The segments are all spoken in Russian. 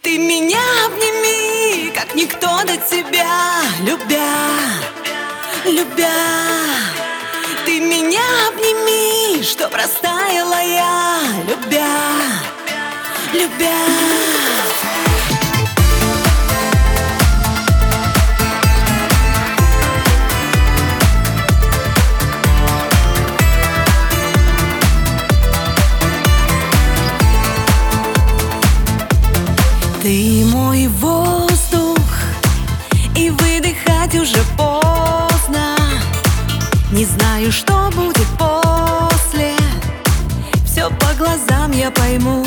Ты меня обними, как никто до тебя, любя, любя. Ты меня обними, чтоб растаяла я, любя, любя. Ты мой воздух, и выдыхать уже поздно. Не знаю, что будет после. Все по глазам я пойму.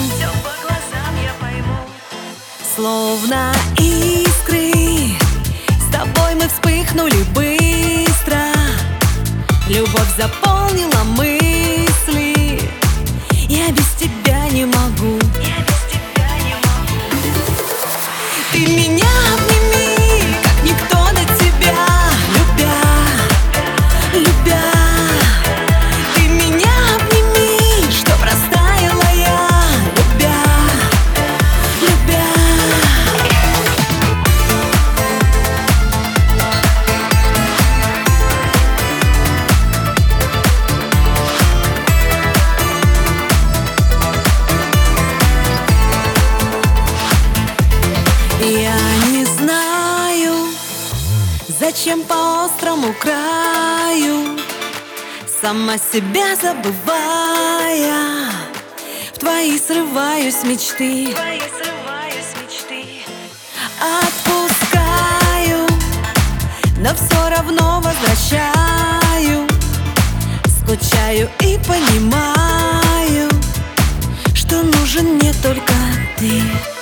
Словно искры с тобой мы вспыхнули быстро. Любовь заполнила мысли. Я без тебя не могу. Ты меня обними, как никто до тебя, любя, любя. Ты меня обними, чтоб растаяла я, любя, любя. Я не знаю, зачем по острому краю, сама себя забывая, в твои срываюсь мечты. Отпускаю, но все равно возвращаю. Скучаю и понимаю, что нужен мне только ты.